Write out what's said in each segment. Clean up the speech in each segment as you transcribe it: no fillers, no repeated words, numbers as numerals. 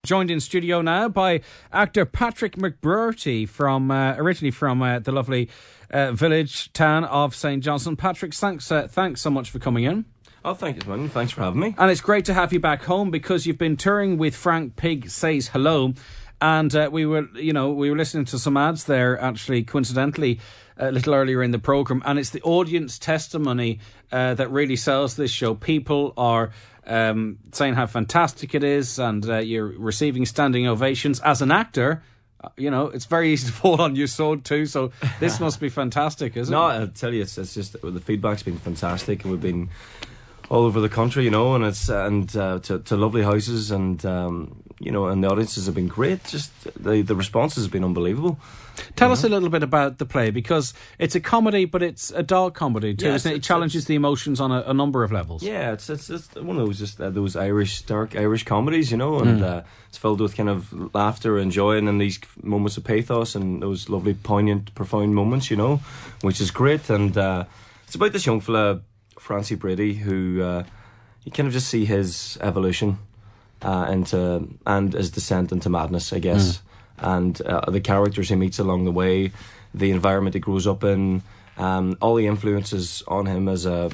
joined in studio now by actor Patrick McBrearty, originally from the lovely village town of St. Johnstone. Patrick, thanks so much for coming in. Oh, thank you, man. Thanks for having me. And it's great to have you back home because you've been touring with Frank Pig Says Hello, and we were listening to some ads there, actually, coincidentally, a little earlier in the programme, and it's the audience testimony that really sells this show. People are saying how fantastic it is, and you're receiving standing ovations. As an actor, it's very easy to fall on your sword too, so this must be fantastic, isn't it? No, I'll tell you, it's just the feedback's been fantastic, and we've been all over the country, and it's to lovely houses, and and the audiences have been great. Just the responses have been unbelievable. Tell us a little bit about the play, because it's a comedy, but it's a dog comedy too, isn't it? It challenges the emotions on a number of levels. Yeah, it's one of those those dark Irish comedies, and it's filled with kind of laughter and joy, and then these moments of pathos and those lovely, poignant, profound moments, which is great. And it's about this young fella, Francie Brady, who you kind of just see his evolution and his descent into madness, I guess. And the characters he meets along the way, the environment he grows up in, all the influences on him as a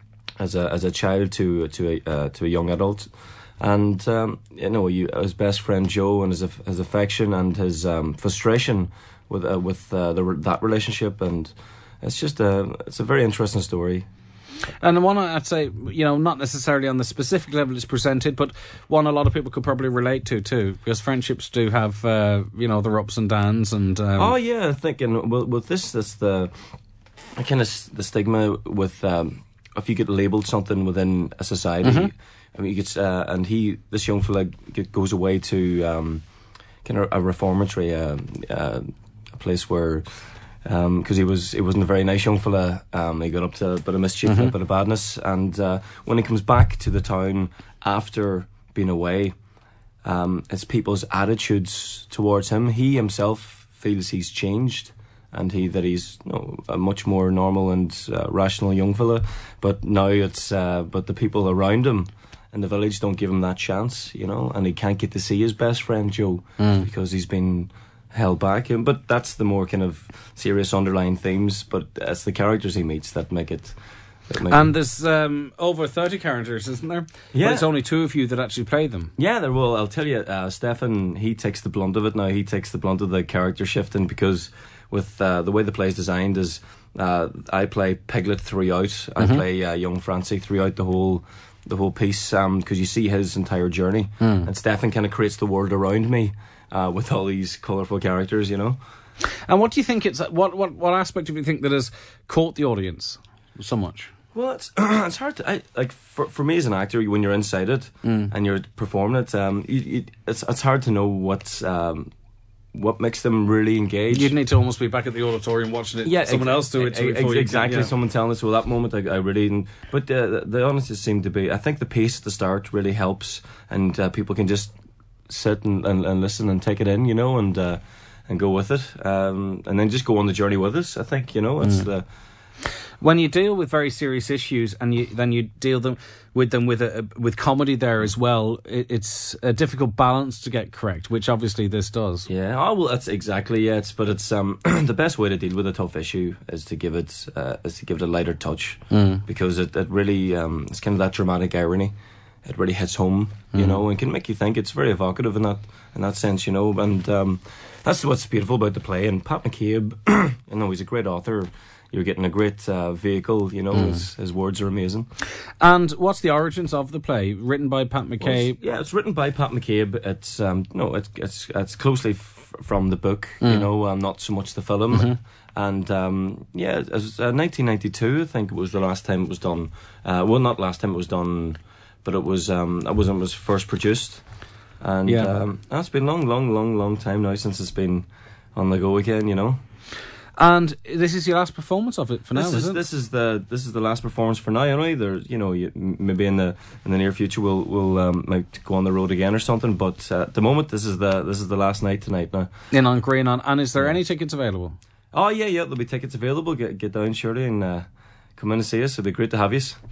child to a young adult, and his best friend Joe, and his affection and his frustration with that relationship, and it's a very interesting story. And one, I'd say, not necessarily on the specific level it's presented, but one a lot of people could probably relate to too, because friendships do have, their ups and downs. And oh yeah, I think, and with this, that's the kind of the stigma with if you get labelled something within a society. I mean, you get this young fella goes away to kind of a reformatory, a place where. Because he wasn't a very nice young fella. He got up to a bit of mischief and a bit of badness, and when he comes back to the town after being away, it's people's attitudes towards him. He himself feels he's changed, and he's a much more normal and rational young fella. But now but the people around him in the village don't give him that chance, and he can't get to see his best friend Joe because he's been held back. But that's the more kind of serious underlying themes, but it's the characters he meets that make it. And there's over 30 characters, isn't there? Yeah. But it's only 2 of you that actually play them. Yeah, well, I'll tell you, Stefan, he takes the blunt of it now. He takes the blunt of the character shifting, because with the way the play is designed is I play Piglet throughout. I play young Francie throughout the whole piece, because you see his entire journey, and Stefan kind of creates the world around me. With all these colourful characters, And what do you think what aspect do you think that has caught the audience so much? Well, it's hard to for me as an actor, when you're inside it and you're performing it, it's hard to know what makes them really engaged. You'd need to almost be back at the auditorium watching it. Yeah, someone else do it. Exactly, someone telling us. Well, that moment I really didn't. But the honesty seemed to be. I think the pace at the start really helps, and people can just sit and listen and take it in, and go with it, and then just go on the journey with us. I think it's the. When you deal with very serious issues and you deal with them with comedy there as well, it's a difficult balance to get correct, which obviously this does. Yeah, well, that's exactly it. But it's the best way to deal with a tough issue is to give it a lighter touch, because it really it's kind of that dramatic irony. It really hits home, and can make you think. It's very evocative in that sense, and that's what's beautiful about the play. And Pat McCabe, he's a great author. You're getting a great vehicle, his words are amazing. And what's the origins of the play? Written by Pat McCabe? Well, it's written by Pat McCabe. It's it's closely from the book, not so much the film. And it was 1992. I think it was the last time it was done. Not last time it was done, but it was. It was first produced, and it's been long time now since it's been on the go again. And this is your last performance of it for now, is it? This is the last performance for now. Anyway, maybe in the near future we'll might go on the road again or something. But at the moment, this is the last night tonight now. In on Greenon. And is there any tickets available? Oh yeah, there'll be tickets available. Get down, surely, and come in and see us. It'd be great to have you.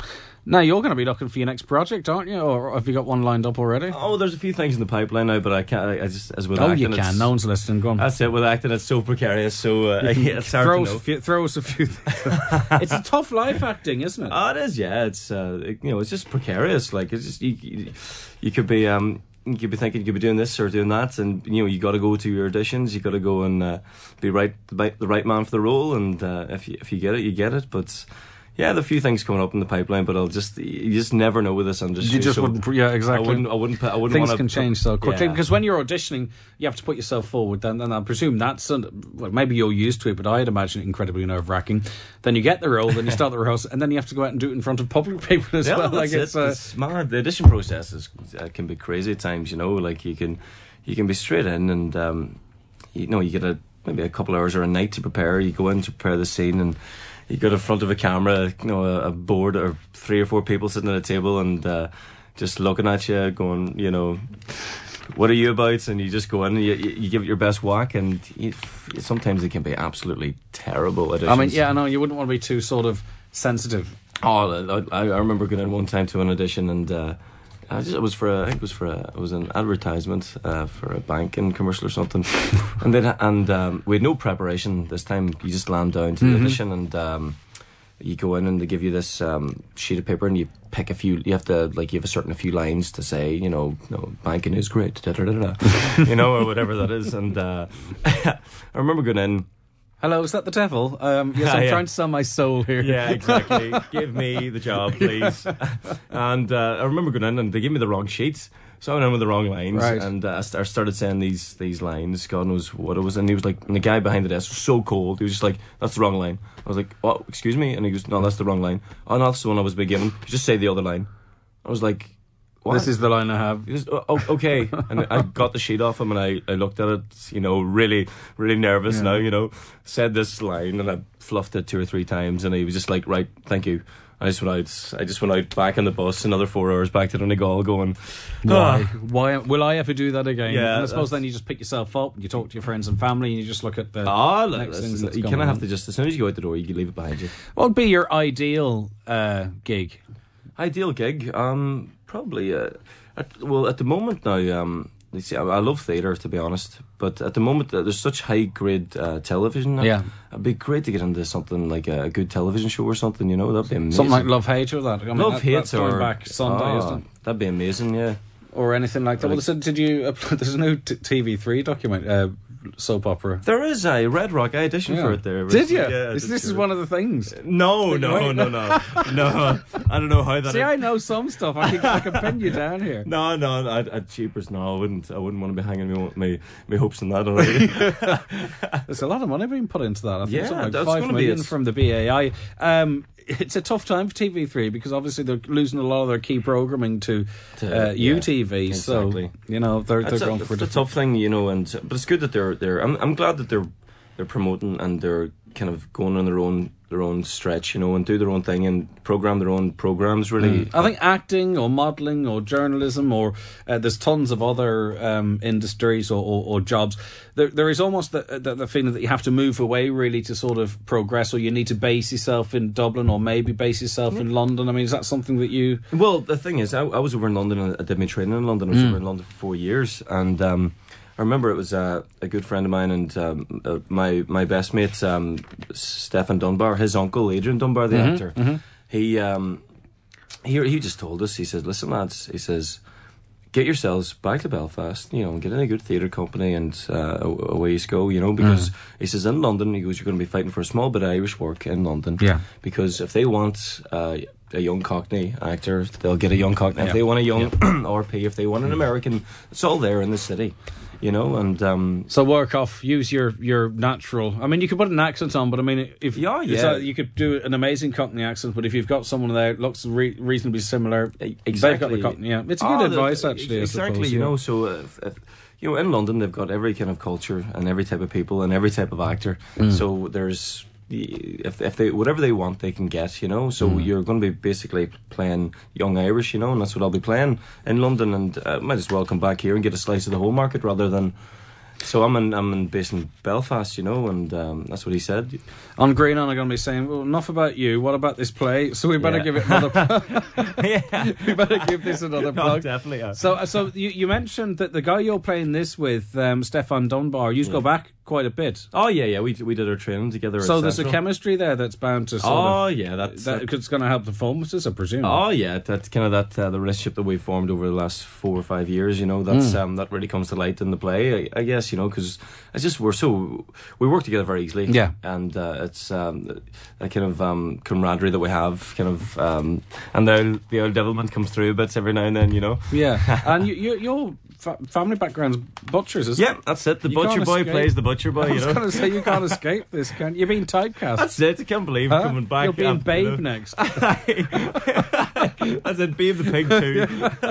Now you're going to be looking for your next project, aren't you? Or have you got one lined up already? Oh, there's a few things in the pipeline now, but I can't. I just as with Oh, acting, you can. No one's listening. Go on. That's it. With acting, it's so precarious. So it's hard to know. Throw us a few things. It's a tough life, acting, isn't it? Oh, it is. Yeah, it's it's just precarious. Like it's just you could be you could be thinking you could be doing this or doing that, and you got to go to your auditions. You got to go and be the right man for the role, and if you get it, you get it. But yeah, there are a few things coming up in the pipeline, but you just never know with this industry. You just wouldn't. Yeah, exactly. I wouldn't. Things can change so quickly, yeah. because when you're auditioning, you have to put yourself forward. Then I presume that's maybe you're used to it, but I'd imagine it incredibly nerve-wracking. Then you get the role, then you start the rehearsal, and then you have to go out and do it in front of public people as well. Like it's mad. The audition process can be crazy at times. Like you can be straight in, and you get maybe a couple hours or a night to prepare. You go in to prepare the scene, and you got in front of a camera, a board or 3 or 4 people sitting at a table and just looking at you, going, what are you about? And you just go in and you give it your best whack, and sometimes it can be absolutely terrible auditions. I mean, yeah, I know, you wouldn't want to be too sort of sensitive. Oh, I remember going in one time to an audition, and it was an advertisement for a banking commercial or something, and we had no preparation this time. You just land down to the audition, and you go in and they give you this sheet of paper, and you pick a few. You have to you have a few lines to say. Banking is great, or whatever that is. And I remember going in. Hello, is that the devil? Yes, I'm trying to sell my soul here. Yeah, exactly. Give me the job, please. And I remember going in and they gave me the wrong sheets. So I went in with the wrong lines, right. And I started saying these lines. God knows what it was. And he was like, and the guy behind the desk was so cold. He was just like, that's the wrong line. I was like, oh, excuse me? And he goes, no, that's the wrong line. Oh, no, that's the one I was being given. Just say the other line. I was like, what? This is the line I have. He goes, oh, okay. And I got the sheet off him and I looked at it, really, really nervous now, said this line and I fluffed it 2 or 3 times and he was just like, right, thank you. I just went out back on the bus, another 4 hours back to Donegal going, Why will I ever do that again? Yeah, and I suppose then you just pick yourself up, you talk to your friends and family, and you just look at the next things that's you going kind on. of have to just, as soon as you go out the door, you leave it behind you. What would be your ideal gig? Ideal gig? Probably, at the moment now, you see, I love theatre, to be honest, but at the moment there's such high-grade television now. Yeah. It'd be great to get into something like a good television show or something, that'd be amazing. Something like Love Hate or that? I mean, Love Hate that's going or back Sunday, isn't it? That'd be amazing, yeah. Or anything like that. Well, did you? There's a new TV3 document soap opera. There is a Red Rock. I auditioned for it there. Did you? Yeah, this is one of the things. No. No. I don't know how that. See, I know some stuff. I can pin you down here. No. I'd cheapers. No, I wouldn't want to be hanging my hopes on that already. There's a lot of money being put into that. I think something like that's 5 going to million be from the BAI. It's a tough time for TV3 because obviously they're losing a lot of their key programming to UTV. Exactly. So they're going for a tough thing, but it's good that they're. I'm glad that they're promoting and they're kind of going on their own stretch, and do their own thing and program their own programs. Really, I think acting or modelling or journalism or there's tons of other industries or jobs. There is almost the feeling that you have to move away really to sort of progress, or you need to base yourself in Dublin or maybe base yourself in London. I mean, is that something that you? Well, the thing is, I was over in London and I did my training in London. I was over in London for 4 years, and I remember it was a good friend of mine and my best mate, Stefan Dunbar, his uncle Adrian Dunbar, the actor. He just told us. He said, "Listen, lads," he says, "get yourselves back to Belfast, and get in a good theatre company, and away you go, because he says in London, he goes, you're going to be fighting for a small bit of Irish work in London, because if they want a young Cockney actor, they'll get a young Cockney. If they want a young RP, if they want an American, it's all there in the city." And so work off, use your natural. I mean, you could put an accent on, but I mean, if you could do an amazing Cockney accent, but if you've got someone there that looks reasonably similar, they've got the Cockney. Yeah, it's good advice actually. Exactly, I suppose, So in London they've got every kind of culture and every type of people and every type of actor. So there's. If they whatever they want they can get, so you're going to be basically playing young Irish, and that's what I'll be playing in London, and might as well come back here and get a slice of the whole market rather than So I'm based in Belfast, and that's what he said. On Green On, I'm going to be saying, well, enough about you. What about this play? So we better give it another. We better give this another plug. Definitely. Yeah. So you mentioned that the guy you're playing this with, Stefan Dunbar, you go back quite a bit. Oh yeah. We did our training together. So at there's Central. a chemistry there that's bound to. It's going to help the performances, I presume. Oh yeah, that's kind of the relationship that we've formed over the last 4 or 5 years. That's that really comes to light in the play, I guess. Because it's just we work together very easily. Yeah, and it's that kind of camaraderie that we have, and the old devilment comes through bits every now and then. Yeah, and your family background's butchers, isn't it? Yeah, that's it. The butcher boy plays the butcher boy. I was going to say you can't escape this, can you? You're being typecast. That's it. I can't believe coming back. You're being Babe next. As in Babe the pig too.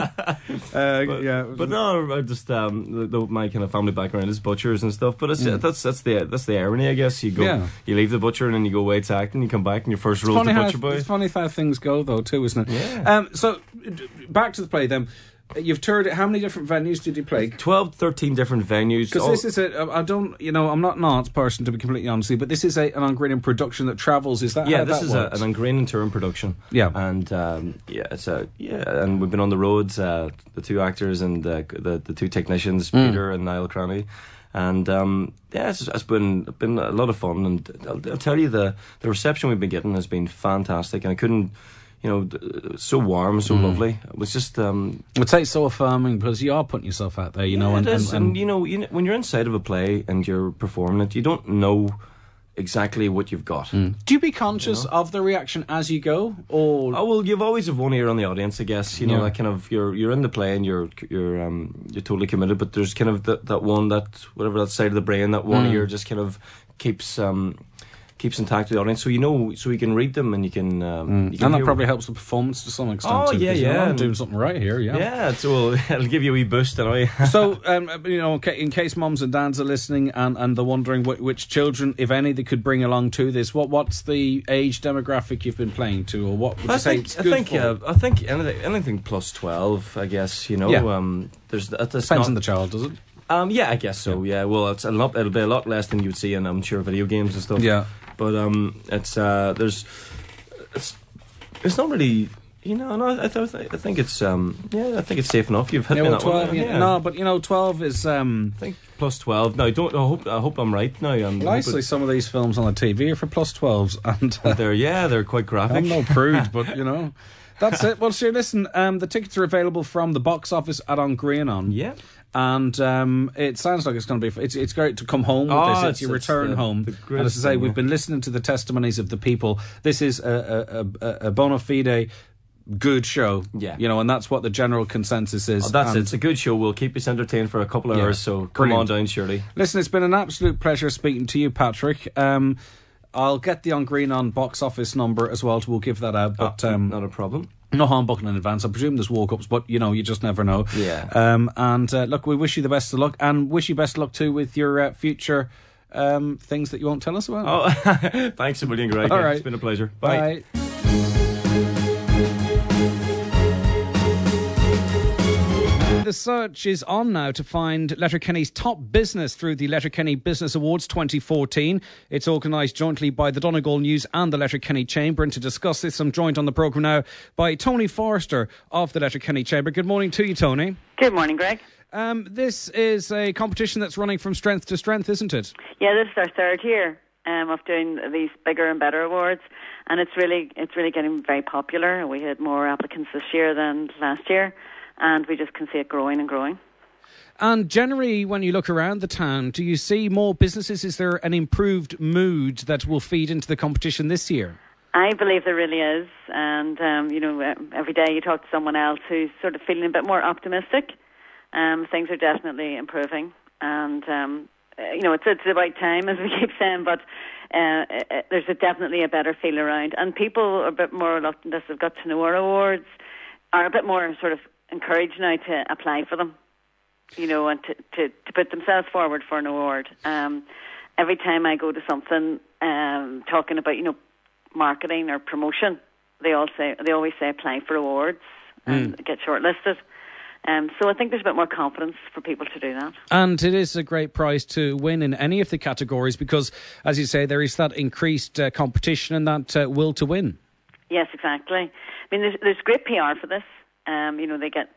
But no, I just my kind of family background is butchers and stuff. But that's the irony, I guess. You go, you leave the butcher and then you go away to acting. You come back and your first role is the butcher boy. It's funny how things go, though, too, isn't it? Yeah. So back to the play then. You've toured it. How many different venues did you play? 12, 13 different venues. Because this is I'm not an arts person, to be completely honest with you, but this is an On Green On production that travels. Is that how this that is works? an On Green On touring production. Yeah. And and we've been on the roads, the two actors and the two technicians, Peter and Niall Cranny. And it's been a lot of fun, and I'll tell you the reception we've been getting has been fantastic, and I couldn't. So warm, so lovely. It was just. I'd say so affirming because you are putting yourself out there, and when you're inside of a play and you're performing it, you don't know exactly what you've got. Do you be conscious of the reaction as you go, or? Oh well, you've always have one ear on the audience, I guess. That kind of you're in the play and you're totally committed, but there's kind of that one that side of the brain, that one ear just kind of keeps intact with the audience, so you can read them and you can. And that probably helps the performance to some extent. Oh too, yeah. I'm doing something right here. Yeah. So it'll give you a wee boost anyway. So in case mums and dads are listening and they're wondering which children, if any, they could bring along to this, what's the age demographic you've been playing to, or what would you say it's good for? I think anything plus 12, I guess. There's depends on the child, does it? Yeah, I guess so. Yeah, well, it'll be a lot less than you'd see in, I'm sure, video games and stuff. Yeah, but it's not really. No, I think it's I think it's safe enough. You've hit me that 12, one. Yeah. No, but 12 is. I think plus 12. No, I hope I'm right now. Nicely, some of these films on the TV are for plus 12s, and they're quite graphic. I'm no prude, but that's it. Well, sure. Listen, the tickets are available from the box office at On Green On. Yeah. And it sounds like it's going to be. It's great to come home with this. It's your return home. And as I say, we've been listening to the testimonies of the people. This is a bona fide good show. Yeah. And that's what the general consensus is. That's it. It's a good show. We'll keep us entertained for a couple of hours. So come on down, Shirley. Listen, it's been an absolute pleasure speaking to you, Patrick. I'll get the On Green On box office number as well. So we'll give that out. But not a problem. No harm booking in advance. I presume there's walk-ups, but you just never know. Yeah. And look, we wish you the best of luck, and wish you best of luck too with your future things that you won't tell us about. Oh, thanks a million, Greg. All right. It's been a pleasure. Bye. The search is on now to find Letterkenny's top business through the Letterkenny Business Awards 2014. It's organised jointly by the Donegal News and the Letterkenny Chamber. And to discuss this, I'm joined on the programme now by Tony Forrester of the Letterkenny Chamber. Good morning to you, Tony. Good morning, Greg. This is a competition that's running from strength to strength, isn't it? Yeah, this is our third year of doing these bigger and better awards, and it's really getting very popular. We had more applicants this year than last year, and we just can see it growing and growing. And generally, when you look around the town, do you see more businesses? Is there an improved mood that will feed into the competition this year? I believe there really is, and every day you talk to someone else who's sort of feeling a bit more optimistic. Things are definitely improving, and it's the right time, as we keep saying, but there's definitely a better feel around, and people are a bit more reluctant as they've got to know our awards, are a bit more sort of encouraged now to apply for them, and to put themselves forward for an award. Every time I go to something talking about marketing or promotion, they always say apply for awards and get shortlisted. So I think there's a bit more confidence for people to do that. And it is a great prize to win in any of the categories because, as you say, there is that increased competition and that will to win. Yes, exactly. I mean, there's great PR for this. They get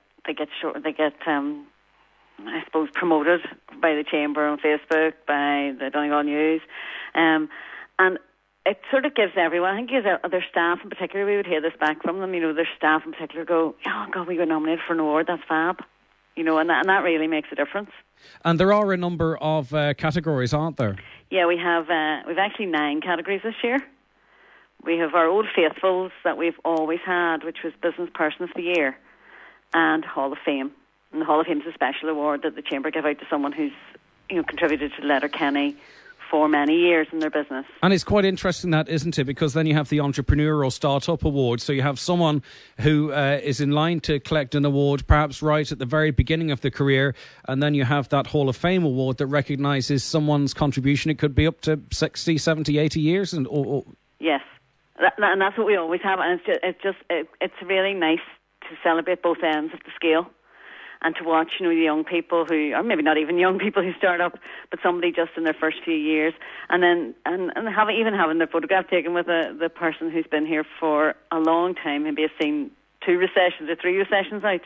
I suppose promoted by the Chamber on Facebook, by the Donegal News, and it sort of gives everyone, I think gives their staff in particular, we would hear this back from them, their staff in particular go, oh God, we got nominated for an award, that's fab. And that really makes a difference. And there are a number of categories, aren't there? Yeah, we've actually 9 categories this year. We have our old faithfuls that we've always had, which was Business Person of the Year and Hall of Fame. And the Hall of Fame is a special award that the Chamber give out to someone who's contributed to Letterkenny for many years in their business. And it's quite interesting that, isn't it? Because then you have the Entrepreneurial Startup Award. So you have someone who is in line to collect an award, perhaps right at the very beginning of the career. And then you have that Hall of Fame award that recognises someone's contribution. It could be up to 60, 70, 80 years. Yes. And that's what we always have. And it's really nice to celebrate both ends of the scale. And to watch, the young people who, or maybe not even young people who start up, but somebody just in their first few years, and then having their photograph taken with the person who's been here for a long time, maybe has seen 2 recessions or 3 recessions out.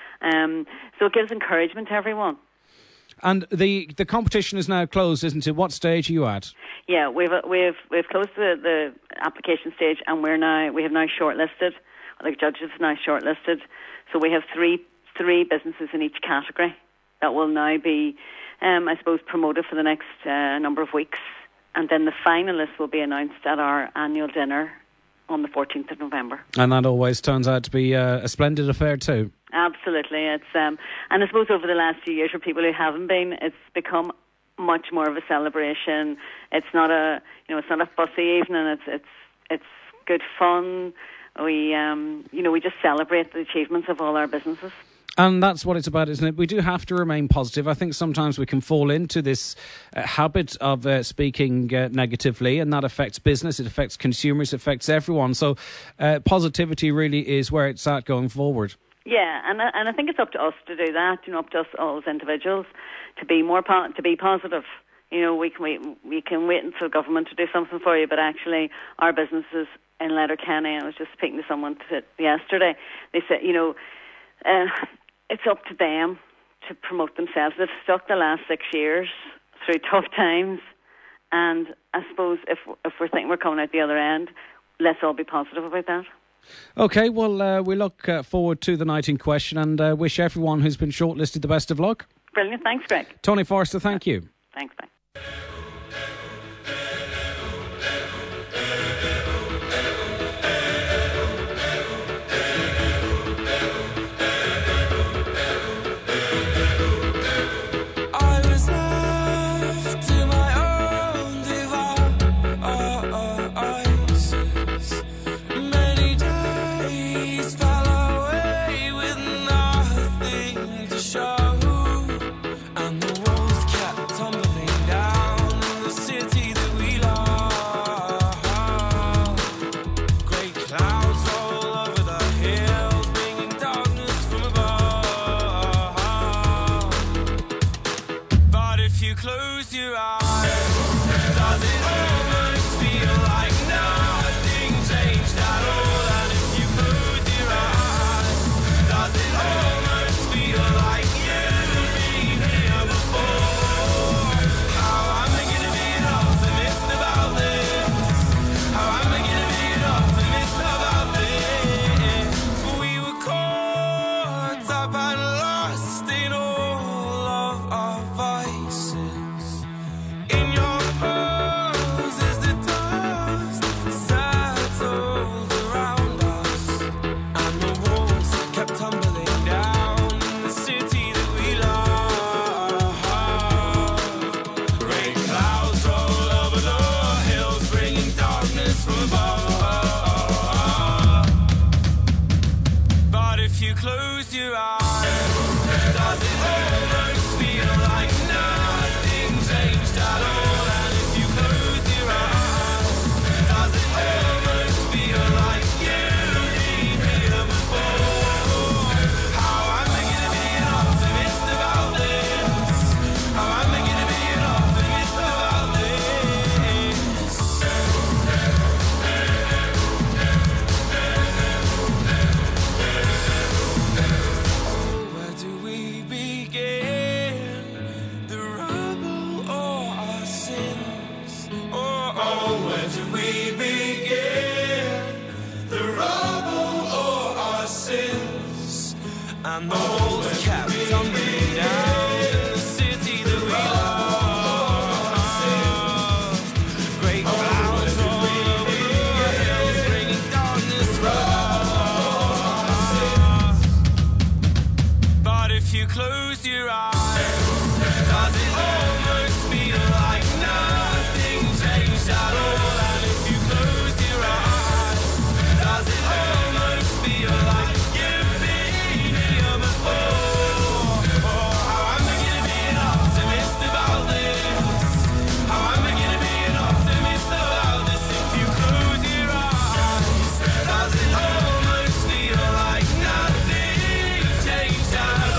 So it gives encouragement to everyone. And the competition is now closed, isn't it? What stage are you at? Yeah, we've closed the application stage, and we have now shortlisted. The judges have now shortlisted, so we have three businesses in each category that will now be, I suppose, promoted for the next number of weeks. And then the finalists will be announced at our annual dinner on the 14th of November. And that always turns out to be a splendid affair too. Absolutely. It's and I suppose over the last few years for people who haven't been, it's become much more of a celebration. It's not a fussy evening. It's good fun. We we just celebrate the achievements of all our businesses. And that's what it's about, isn't it? We do have to remain positive. I think sometimes we can fall into this habit of speaking negatively, and that affects business, it affects consumers, it affects everyone. So positivity really is where it's at going forward. Yeah, and I think it's up to us to do that, up to us all as individuals to be more to be positive. We can wait until government to do something for you, but actually our businesses in Letterkenny, I was just speaking to someone yesterday, they said, it's up to them to promote themselves. They've stuck the last 6 years through tough times, and I suppose if we're thinking we're coming out the other end, let's all be positive about that. OK, well, we look forward to the night in question and wish everyone who's been shortlisted the best of luck. Brilliant. Thanks, Greg. Tony Forster, thank you. Thanks, bye. In your poses and the walls kept tumbling down in the city that we love. Great clouds all over the hills, bringing darkness from. But if you close your eyes, does it almost feel like nothing changed at all? And if you close your eyes, does it almost feel like you've been here before? Oh, how am I gonna be an optimist about this? How am I gonna be an optimist about this if you close your eyes? Does it almost feel like nothing changed at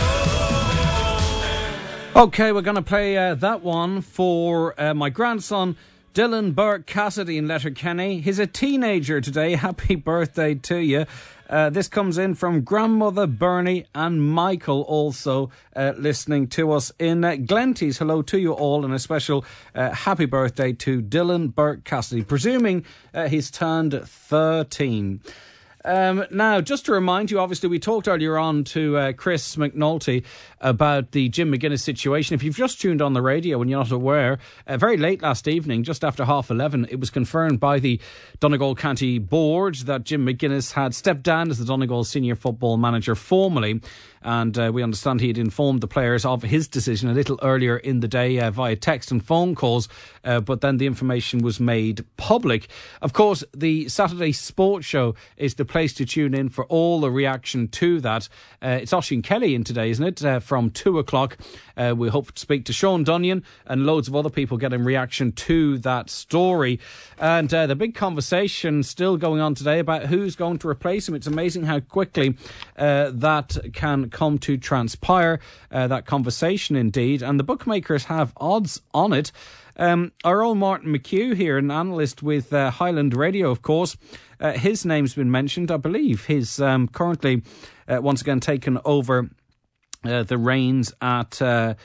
all? Okay, we're going to play that one for my grandson, Dylan Burke Cassidy in Letterkenny. He's a teenager today. Happy birthday to you. This comes in from grandmother Bernie and Michael, also listening to us in Glenties. Hello to you all, and a special happy birthday to Dylan Burke Cassidy, presuming he's turned 13. Now, just to remind you, obviously, we talked earlier on to Chris McNulty about the Jim McGuinness situation. If you've just tuned on the radio and you're not aware, very late last evening, just after 11:30, it was confirmed by the Donegal County Board that Jim McGuinness had stepped down as the Donegal senior football manager formally. And we understand he had informed the players of his decision a little earlier in the day via text and phone calls, but then the information was made public. Of course, the Saturday Sports Show is the place to tune in for all the reaction to that. It's Oisín Kelly in today, isn't it? From 2 o'clock. We hope to speak to Sean Dunyan and loads of other people getting reaction to that story. And the big conversation still going on today about who's going to replace him. It's amazing how quickly that can come to transpire, that conversation indeed. And the bookmakers have odds on it. Our own Martin McHugh here, an analyst with Highland Radio, of course, his name's been mentioned. I believe he's currently once again taken over the reins at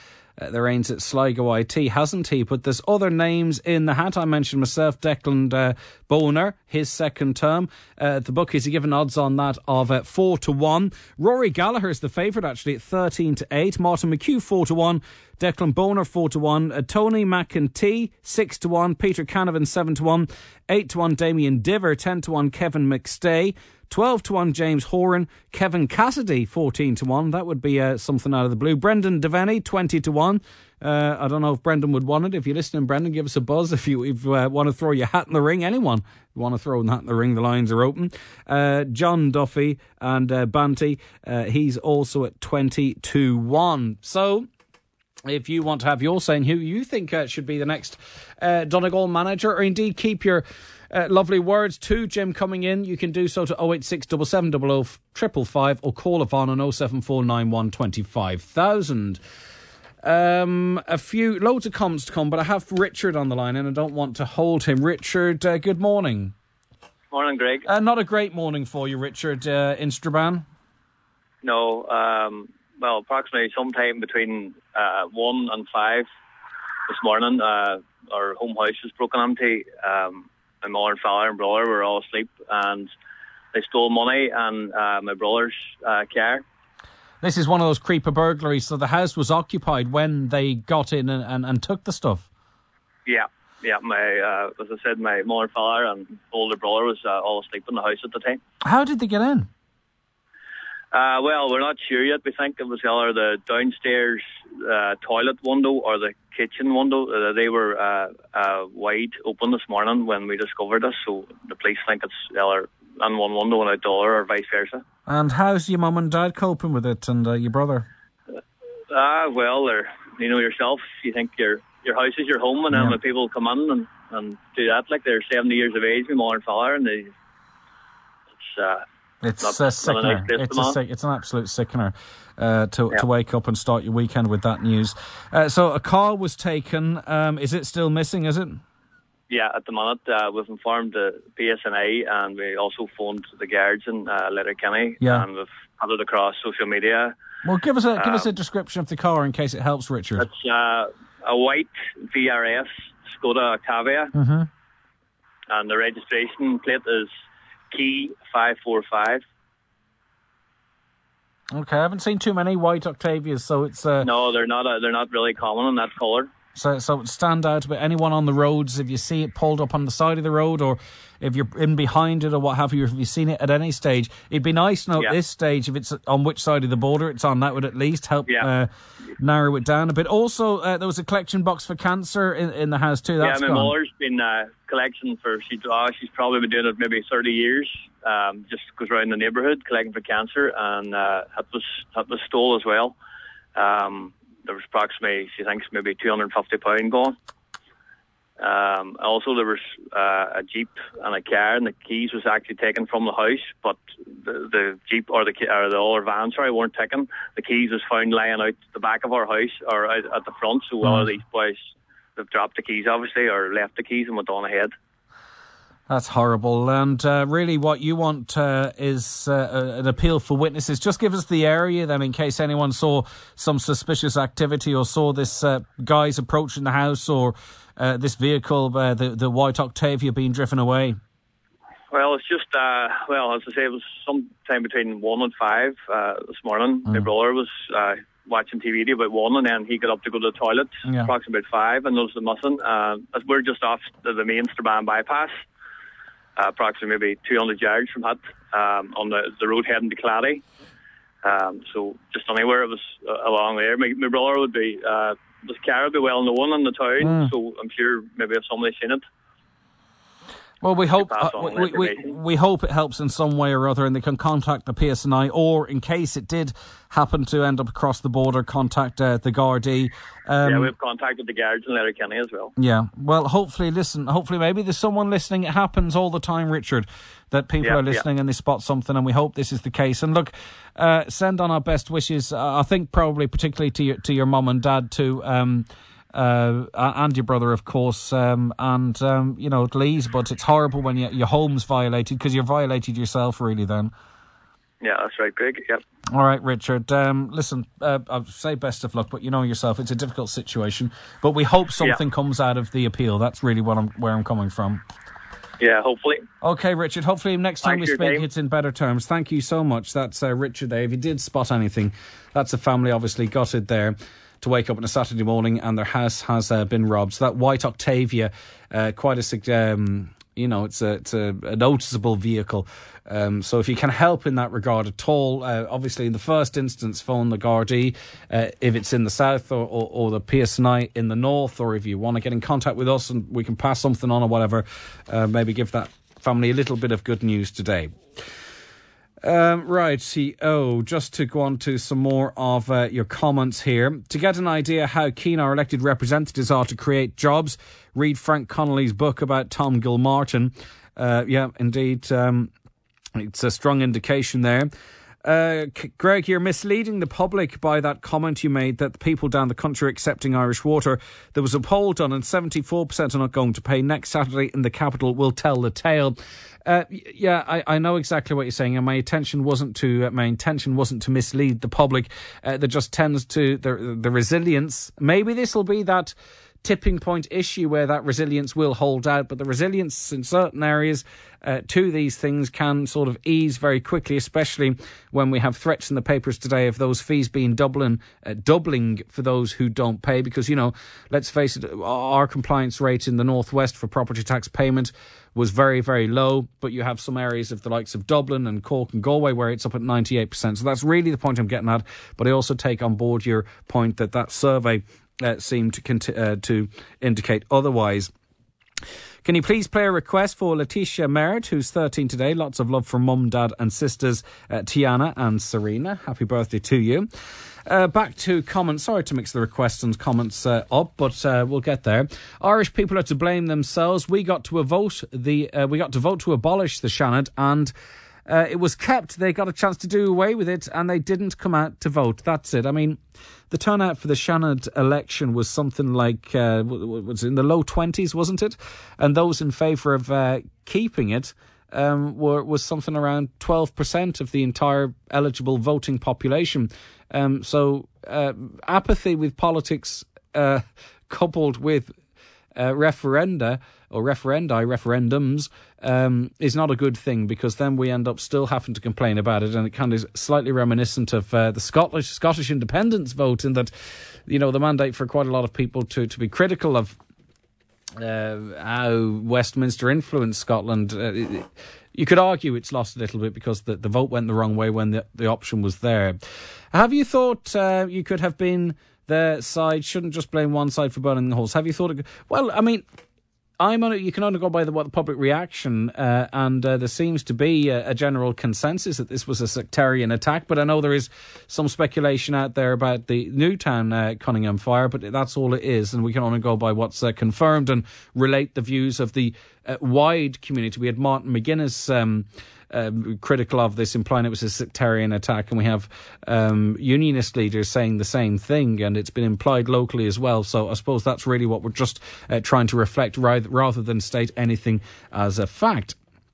Sligo IT, hasn't he? But there's other names in the hat. I mentioned myself, Declan Boner, his second term. The bookies are given odds on that of 4-1. Rory Gallagher is the favourite, actually, at 13-8. Martin McHugh, 4-1. Declan Boner, 4-1. Tony McEntee, 6-1. Peter Canavan, 7-1. 8-1. Damien Diver, 10-1. Kevin McStay, 12-1 James Horan. Kevin Cassidy 14-1. That would be something out of the blue. Brendan Devaney 20-1. I don't know if Brendan would want it. If you're listening, Brendan, give us a buzz. If you want to throw your hat in the ring, anyone you want to throw a hat in the ring, the lines are open. John Duffy and Banty, he's also at 20-1. So if you want to have your saying who you think should be the next Donegal manager, or indeed keep your lovely words to Jim coming in, you can do so to 086 7700 555 or call Yvonne on 07491 25000. Loads of comments to come, but I have Richard on the line and I don't want to hold him. Richard, good morning. Morning, Greg. Not a great morning for you, Richard, in Strabane. No, well, approximately sometime between 1 and 5 this morning, our home house was broken into. My mother and father and brother were all asleep, and they stole money and my brother's car. This is one of those creeper burglaries, so the house was occupied when they got in and took the stuff? Yeah. My as I said, my mother and father and older brother was all asleep in the house at the time. How did they get in? Well, we're not sure yet. We think it was either the downstairs toilet window or the kitchen window. They were wide open this morning when we discovered this, so the police think it's either in one window and out the other, or vice versa. And how's your mum and dad coping with it, and your brother? Well, they're, you know yourself, you think your house is your home, and then when people come in and do that, like they're 70 years of age, my mother and father, and it's a sickener. It's an absolute sickener to wake up and start your weekend with that news. So a car was taken. Is it still missing, is it? Yeah, at the minute we've informed the PSNI, and we also phoned the guards in Letterkenny, and we've had it across social media. Well, give us a description of the car in case it helps, Richard. It's a white VRS Skoda Octavia, and the registration plate is Key 545. Okay, I haven't seen too many white Octavias, so it's... No, they're not really common in that colour. So it would stand out a bit. Anyone on the roads, if you see it pulled up on the side of the road, or if you're in behind it or what have you, if you've seen it at any stage, it'd be nice to know at this stage if it's on which side of the border it's on. That would at least help narrow it down a bit. Also, there was a collection box for cancer in the house too. That's my mother's been collecting for, she's probably been doing it maybe 30 years, just goes around the neighbourhood collecting for cancer, and that was stole as well. There was approximately, she thinks, maybe £250 gone. Also, there was a Jeep and a car, and the keys was actually taken from the house, but the Jeep or the other van, weren't taken. The keys was found lying out the back of our house or out at the front. So one of these boys, they've dropped the keys, obviously, or left the keys and went on ahead. That's horrible. And really what you want is an appeal for witnesses. Just give us the area then, in case anyone saw some suspicious activity or saw this guys approaching the house, or this vehicle, the white Octavia, being driven away. Well, it's just, as I say, it was sometime between 1 and 5 this morning. My brother was watching TV to about 1, and then he got up to go to the toilet approximately about 5 and noticed it missing. As we're just off the main Strabane bypass, approximately maybe 200 yards from it, on the road heading to Clady. So just anywhere it was along there. My brother would be, this car would be well known in the town, so I'm sure maybe if somebody's seen it. Well, we hope we hope it helps in some way or other, and they can contact the PSNI, or in case it did happen to end up across the border, contact the Gardaí. We've contacted the guards in Letterkenny as well. Yeah, well, hopefully maybe there's someone listening. It happens all the time, Richard, that people are listening and they spot something, and we hope this is the case. And look, send on our best wishes. I think probably particularly to your mum and dad too. And your brother, of course, Lees, but it's horrible when your home's violated, because you're violated yourself, really, then. Yeah, that's right, Greg, yep. All right, Richard, listen, I'll say best of luck, but you know yourself, it's a difficult situation, but we hope something comes out of the appeal. That's really where I'm coming from. Yeah, hopefully. Okay, Richard, hopefully next time we speak, it's in better terms. Thank you so much. That's Richard there. If you did spot anything, that's a family obviously gutted there to wake up on a Saturday morning and their house has been robbed. So that white Octavia, quite it's a noticeable vehicle. So if you can help in that regard at all, obviously in the first instance, phone the Gardaí if it's in the south, or the PSNI in the north, or if you want to get in contact with us and we can pass something on or whatever, maybe give that family a little bit of good news today. Right, just to go on to some more of your comments here. To get an idea how keen our elected representatives are to create jobs, read Frank Connolly's book about Tom Gilmartin. Indeed, it's a strong indication there. Greg, you're misleading the public by that comment you made that the people down the country are accepting Irish water. There was a poll done and 74% are not going to pay. Next Saturday in the capital will tell the tale. I know exactly what you're saying, and my intention wasn't to mislead the public. That just tends to the resilience. Maybe this will be that tipping point issue where that resilience will hold out, but the resilience in certain areas to these things can sort of ease very quickly, especially when we have threats in the papers today of those fees being doubling for those who don't pay, because, let's face it, our compliance rate in the Northwest for property tax payment was very, very low, but you have some areas of the likes of Dublin and Cork and Galway where it's up at 98%. So that's really the point I'm getting at, but I also take on board your point that survey seemed to indicate otherwise. Can you please play a request for Letitia Merritt, who's 13 today? Lots of love from mum, dad and sisters Tiana and Serena. Happy birthday to you. Back to comments. Sorry to mix the requests and comments up, but we'll get there. Irish people are to blame themselves. We got to vote to abolish the Seanad, and it was kept. They got a chance to do away with it, and they didn't come out to vote. That's it. I mean, the turnout for the Seanad election was something like was in the low 20s, wasn't it? And those in favour of keeping it was something around 12% of the entire eligible voting population. So apathy with politics coupled with referenda or referendums is not a good thing, because then we end up still having to complain about it, and it kind of is slightly reminiscent of the Scottish independence vote, in that, you know, the mandate for quite a lot of people to be critical of how Westminster influenced Scotland. You could argue it's lost a little bit because the vote went the wrong way when the option was there. Have you thought you could have been the side? Shouldn't just blame one side for burning the holes. Have you thought? Well, I mean, you can only go by the public reaction, and there seems to be a general consensus that this was a sectarian attack. But I know there is some speculation out there about the Newtown Cunningham fire, but that's all it is, and we can only go by what's confirmed and relate the views of the wide community. We had Martin McGuinness critical of this, implying it was a sectarian attack, and we have unionist leaders saying the same thing, and it's been implied locally as well. So I suppose that's really what we're just trying to reflect, rather than state anything as a fact.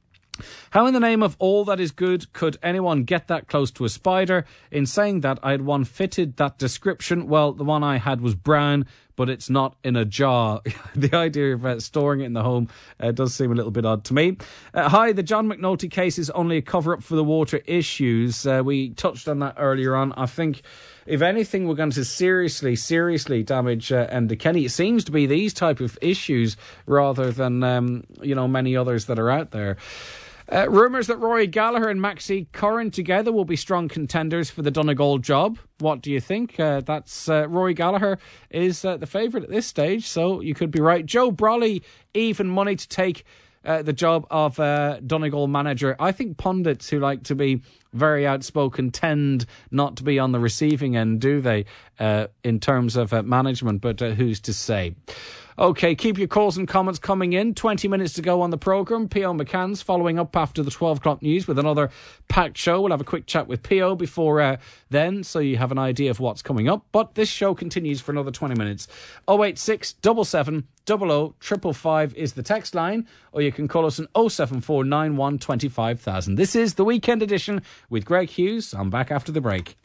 How in the name of all that is good could anyone get that close to a spider? In saying that, I had one fitted that description. Well, the one I had was brown, but it's not in a jar. The idea of storing it in the home does seem a little bit odd to me. Hi, the John McNulty case is only a cover-up for the water issues. We touched on that earlier on. I think, if anything, we're going to seriously damage Enda Kenny. It seems to be these type of issues rather than, many others that are out there. Rumours that Rory Gallagher and Maxi Curran together will be strong contenders for the Donegal job. What do you think? That's Rory Gallagher is the favourite at this stage, so you could be right. Joe Brolly, even money to take the job of Donegal manager. I think pundits who like to be very outspoken tend not to be on the receiving end, do they, in terms of management, but who's to say? OK, keep your calls and comments coming in. 20 minutes to go on the programme. P.O. McCann's following up after the 12 o'clock news with another packed show. We'll have a quick chat with P.O. before then, so you have an idea of what's coming up. But this show continues for another 20 minutes. 086 77 00 555 is the text line, or you can call us on 074 91 25,000. This is the Weekend Edition with Greg Hughes. I'm back after the break.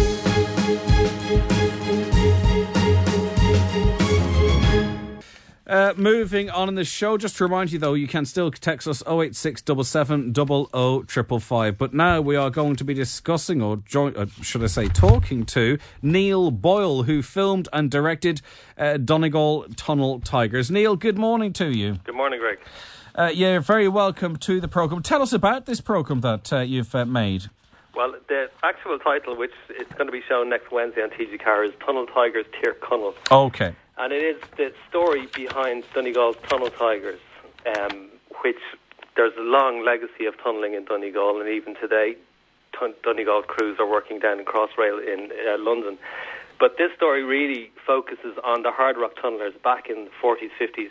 Moving on in the show, just to remind you though, you can still text us 086 77 00 555. But now we are going to be discussing, or should I say talking to, Neil Boyle, who filmed and directed Donegal Tunnel Tigers. Neil, good morning to you. Good morning, Greg. You're very welcome to the programme. Tell us about this programme that you've made. Well, the actual title, which is going to be shown next Wednesday on TG4, is Tunnel Tigers Tir Cunnel. Okay. And it is the story behind Donegal's Tunnel Tigers, which there's a long legacy of tunnelling in Donegal, and even today Donegal crews are working down in Crossrail in London. But this story really focuses on the hard rock tunnellers back in the 40s, 50s,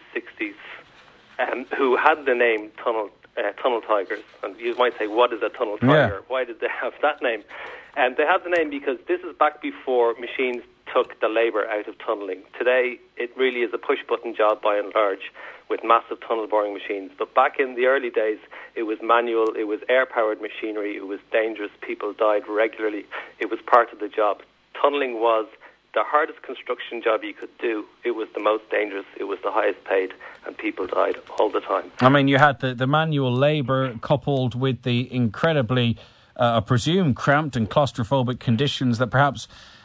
60s, who had the name Tunnel Tigers. And you might say, what is a tunnel tiger? Yeah. Why did they have that name? And they have the name because this is back before machines took the labour out of tunnelling. Today, it really is a push-button job by and large, with massive tunnel boring machines. But back in the early days, it was manual, it was air-powered machinery, it was dangerous, people died regularly. It was part of the job. Tunnelling was the hardest construction job you could do. It was the most dangerous, it was the highest paid, and people died all the time. I mean, you had the manual labour coupled with the incredibly, I presume, cramped and claustrophobic conditions that perhaps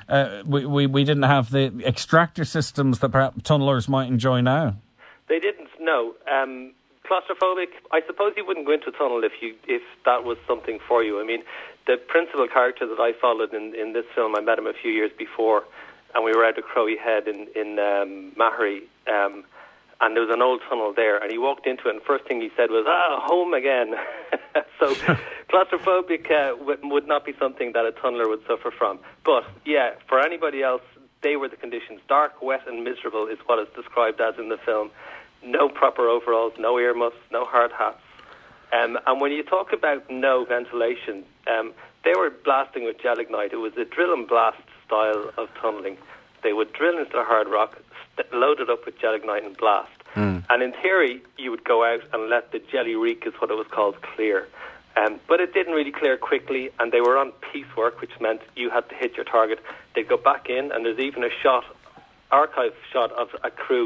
we didn't have the extractor systems that perhaps tunnellers might enjoy now. They didn't, no. Claustrophobic, I suppose you wouldn't go into a tunnel if that was something for you. I mean, the principal character that I followed in this film, I met him a few years before, and we were out at Crowey Head in Mahary, and there was an old tunnel there, and he walked into it, and the first thing he said was, home again. So claustrophobic would not be something that a tunneler would suffer from. But, yeah, for anybody else, they were the conditions. Dark, wet and miserable is what it's described as in the film. No proper overalls, no earmuffs, no hard hats. And when you talk about no ventilation, they were blasting with gelignite. It was a drill and blast style of tunnelling. They would drill into the hard rock, load it up with gelignite and blast. And in theory, you would go out and let the jelly reek, is what it was called, clear. But it didn't really clear quickly, and they were on piecework, which meant you had to hit your target. They'd go back in, and there's even a archive shot of a crew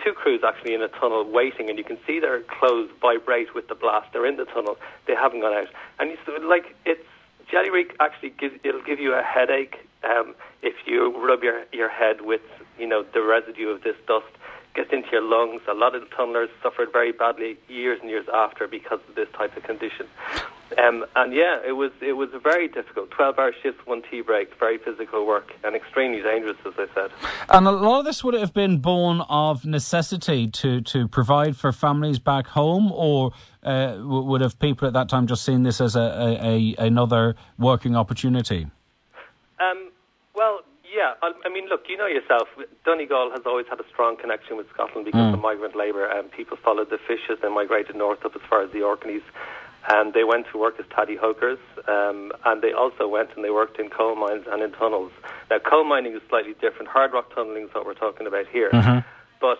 two crews actually in a tunnel waiting, and you can see their clothes vibrate with the blast. They're in the tunnel. They haven't gone out. And it's Jelly Reek actually it'll give you a headache if you rub your head with, the residue of this dust. Gets into your lungs. A lot of the tunnellers suffered very badly years and years after because of this type of condition. It was very difficult. 12-hour shifts, 1 tea break, very physical work, and extremely dangerous, as I said. And a lot of this would have been born of necessity to provide for families back home, or would have people at that time just seen this as another working opportunity? Well, yeah. I mean, look, you know yourself, Donegal has always had a strong connection with Scotland because of migrant labour, and people followed the Fishes. They migrated north up as far as the Orkneys, and they went to work as taddy hokers, and they also went and they worked in coal mines and in tunnels. Now, coal mining is slightly different. Hard rock tunnelling is what we're talking about here. But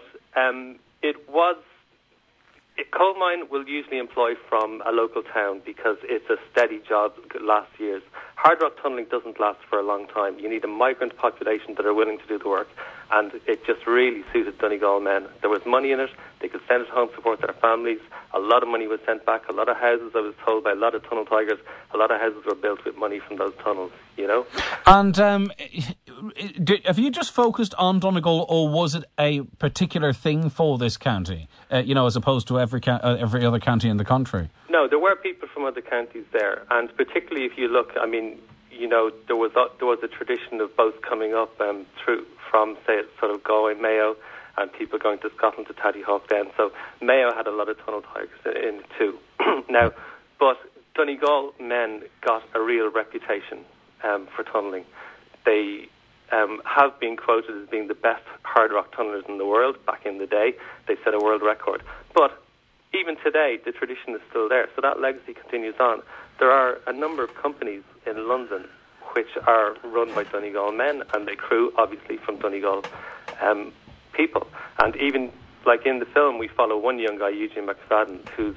coal mine will usually employ from a local town because it's a steady job, lasts years. Hard rock tunnelling doesn't last for a long time. You need a migrant population that are willing to do the work, and it just really suited Donegal men. There was money in it. They could send it home, support their families. A lot of money was sent back. A lot of houses, I was told by a lot of tunnel tigers, a lot of houses were built with money from those tunnels, And have you just focused on Donegal, or was it a particular thing for this county, as opposed to every other county in the country? No, there were people from other counties there, and particularly if you look, I mean, there was a tradition of boats coming up through from, say, sort of Galway, Mayo, and people going to Scotland to Taddyhawk then. So Mayo had a lot of tunnel tigers in it too. Now, but Donegal men got a real reputation for tunnelling. They have been quoted as being the best hard rock tunnellers in the world. Back in the day, they set a world record. But even today, the tradition is still there, so that legacy continues on. There are a number of companies in London which are run by Donegal men, and they crew, obviously, from Donegal people. And even, like in the film, we follow one young guy, Eugene McFadden, who's,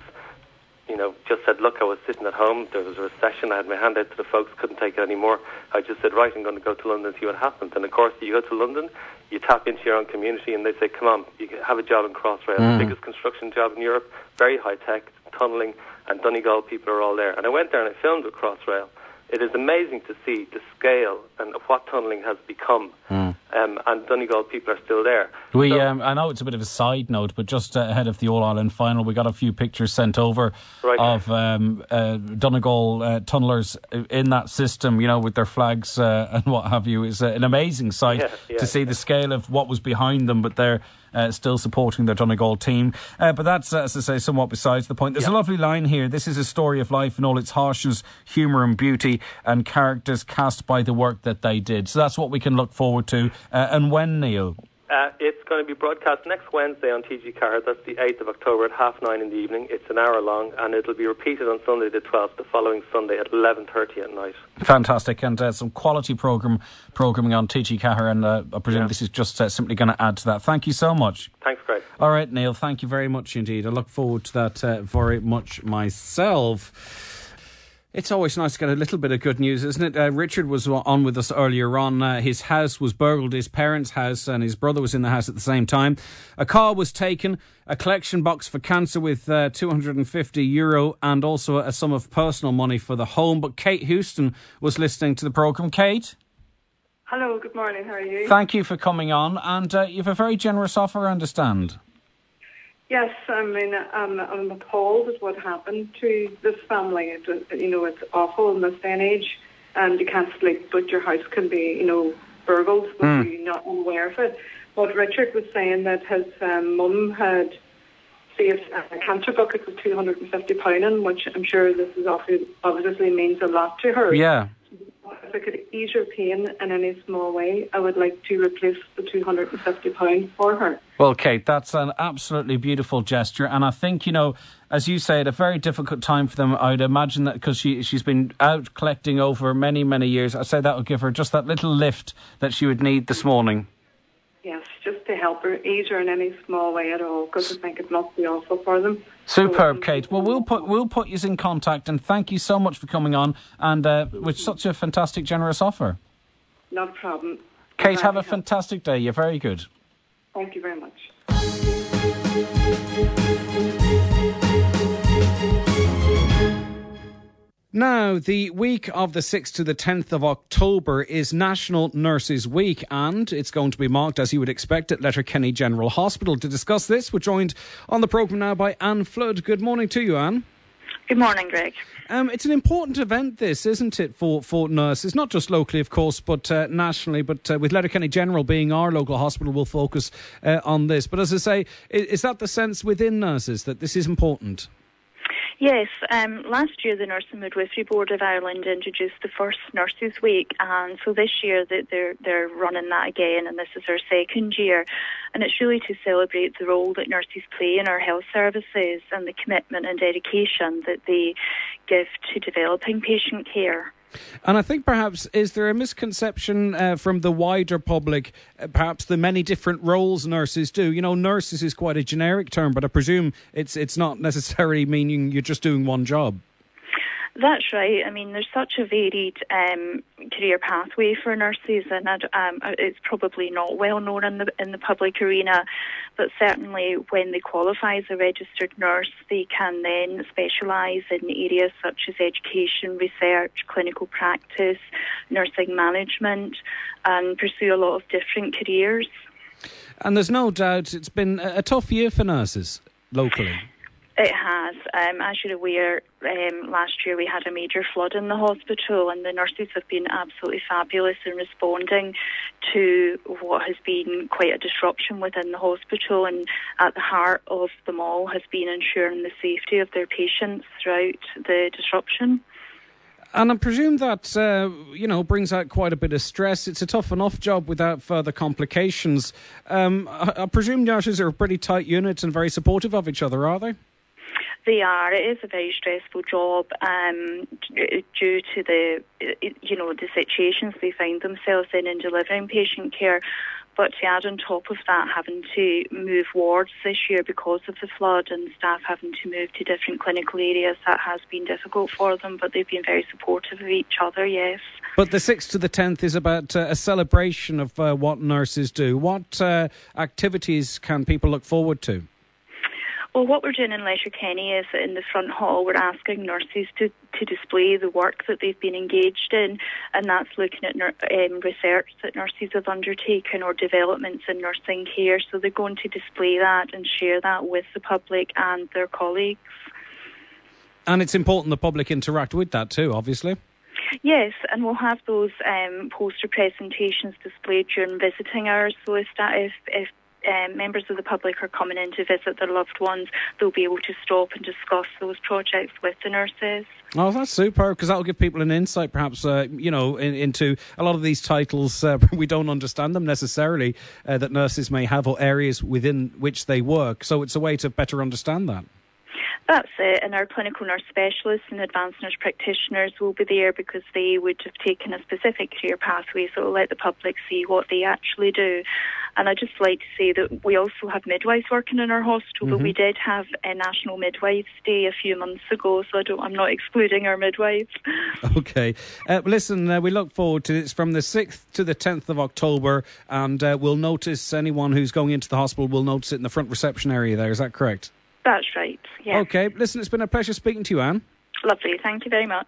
just said, look, I was sitting at home, there was a recession, I had my hand out to the folks, couldn't take it anymore. I just said, right, I'm going to go to London and see what happens. And of course, you go to London, you tap into your own community, and they say, come on, you can have a job in Crossrail, the biggest construction job in Europe, very high-tech, tunnelling, and Donegal people are all there. And I went there and I filmed with Crossrail. It is amazing to see the scale and what tunnelling has become, and Donegal people are still there. I know it's a bit of a side note, but just ahead of the All-Ireland final, we got a few pictures sent over of Donegal tunnellers in that system, with their flags and what have you. It's an amazing sight to see the scale of what was behind them, but they're still supporting their Donegal team. But that's, as I say, somewhat besides the point. There's a lovely line here. This is a story of life in all its harshness, humour and beauty, and characters cast by the work that they did. So that's what we can look forward to. And when, Neil? It's going to be broadcast next Wednesday on TG Car. That's the 8th of October at 9:30 in the evening. It's an hour long, and it'll be repeated on Sunday the 12th, the following Sunday at 11:30 at night. Fantastic, and some quality programming on TG Car, and I presume this is just simply going to add to that. Thank you so much. Thanks, Greg. All right, Neil, thank you very much indeed. I look forward to that very much myself. It's always nice to get a little bit of good news, isn't it? Richard was on with us earlier on. His house was burgled, his parents' house, and his brother was in the house at the same time. A car was taken, a collection box for cancer with €250 and also a sum of personal money for the home. But Kate Houston was listening to the programme. Kate? Hello, good morning. How are you? Thank you for coming on. And you have a very generous offer, I understand. Yes, I mean, I'm appalled at what happened to this family. It's awful in this day and age, and you can't sleep, but your house can be, burgled, but you're not aware of it. But Richard was saying that his mum had saved a cancer bucket with £250 in, which I'm sure this is obviously means a lot to her. Yeah. If I could ease her pain in any small way, I would like to replace the £250 for her. Well, Kate, that's an absolutely beautiful gesture. And I think, as you say, at a very difficult time for them, I would imagine that because she's been out collecting over many, many years, I'd say that would give her just that little lift that she would need this morning. Yes, just to help her, ease her in any small way at all, because I think it must be awful for them. Superb, Kate. Well, we'll put you in contact, and thank you so much for coming on and with such a fantastic, generous offer. No problem. Kate, have a fantastic day. You're very good. Thank you very much. Now, the week of the 6th to the 10th of October is National Nurses Week, and it's going to be marked, as you would expect, at Letterkenny General Hospital. To discuss this, we're joined on the programme now by Anne Flood. Good morning to you, Anne. Good morning, Greg. It's an important event, this, isn't it, for nurses? Not just locally, of course, but nationally. But with Letterkenny General being our local hospital, we'll focus on this. But as I say, is that the sense within nurses, that this is important? Yes, last year the Nursing Midwifery Board of Ireland introduced the first Nurses Week, and so this year they're running that again, and this is our second year, and it's really to celebrate the role that nurses play in our health services and the commitment and dedication that they give to developing patient care. And I think perhaps, is there a misconception from the wider public, perhaps the many different roles nurses do? You know, nurses is quite a generic term, but I presume it's not necessarily meaning you're just doing one job. That's right. I mean, there's such a varied career pathway for nurses, and it's probably not well known in the public arena. But certainly, when they qualify as a registered nurse, they can then specialise in areas such as education, research, clinical practice, nursing management, and pursue a lot of different careers. And there's no doubt it's been a tough year for nurses locally. It has. As you're aware, last year we had a major flood in the hospital, and the nurses have been absolutely fabulous in responding to what has been quite a disruption within the hospital, and at the heart of them all has been ensuring the safety of their patients throughout the disruption. And I presume that, brings out quite a bit of stress. It's a tough enough job without further complications. I presume nurses are a pretty tight unit and very supportive of each other, are they? They are. It is a very stressful job due to the situations they find themselves in delivering patient care. But to add on top of that, having to move wards this year because of the flood and staff having to move to different clinical areas, that has been difficult for them, but they've been very supportive of each other, yes. But the 6th to the 10th is about a celebration of what nurses do. What activities can people look forward to? Well, what we're doing in Letterkenny is that in the front hall we're asking nurses to display the work that they've been engaged in, and that's looking at research that nurses have undertaken or developments in nursing care. So they're going to display that and share that with the public and their colleagues. And it's important the public interact with that too, obviously. Yes, and we'll have those poster presentations displayed during visiting hours. So if members of the public are coming in to visit their loved ones, they'll be able to stop and discuss those projects with the nurses. Oh, that's super, because that'll give people an insight, perhaps, into a lot of these titles. We don't understand them necessarily, that nurses may have, or areas within which they work. So it's a way to better understand that. That's it, and our clinical nurse specialists and advanced nurse practitioners will be there because they would have taken a specific career pathway, so it'll let the public see what they actually do. And I'd just like to say that we also have midwives working in our hospital, but we did have a National Midwives Day a few months ago, so I'm not excluding our midwives. Okay. Listen, we look forward to it. It's from the 6th to the 10th of October, and we'll notice anyone who's going into the hospital will notice it in the front reception area there. Is that correct? That's right, yeah. Okay. Listen, it's been a pleasure speaking to you, Anne. Lovely. Thank you very much.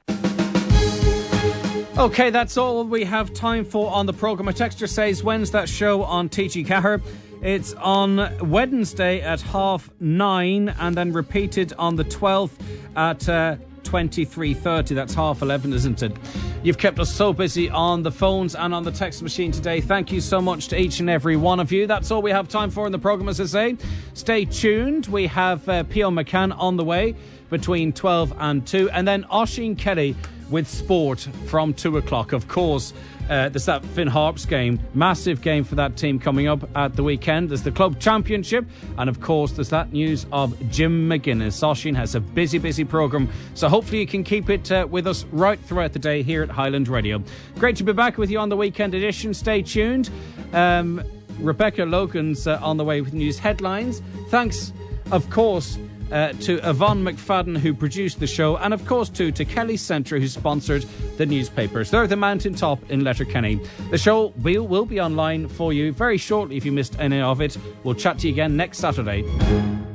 Okay, that's all we have time for on the programme. A texter says, when's that show on TG Cahir? It's on Wednesday at 9:30 and then repeated on the 12th at 23:30. That's 11:30, isn't it? You've kept us so busy on the phones and on the text machine today. Thank you so much to each and every one of you. That's all we have time for in the programme, as I say. Stay tuned. We have P.O. McCann on the way between 12 and 2. And then Oisin Kelly with sport from 2 o'clock. Of course, there's that Finn Harps game. Massive game for that team coming up at the weekend. There's the club championship. And of course, there's that news of Jim McGuinness. Oisin has a busy programme. So hopefully you can keep it with us right throughout the day here at Highland Radio. Great to be back with you on the weekend edition. Stay tuned. Rebecca Logan's on the way with news headlines. Thanks, of course, to Yvonne McFadden, who produced the show, and of course to Kelly Centre, who sponsored the newspapers. They're the Mountaintop in Letterkenny. The show will be online for you very shortly if you missed any of it. We'll chat to you again next Saturday.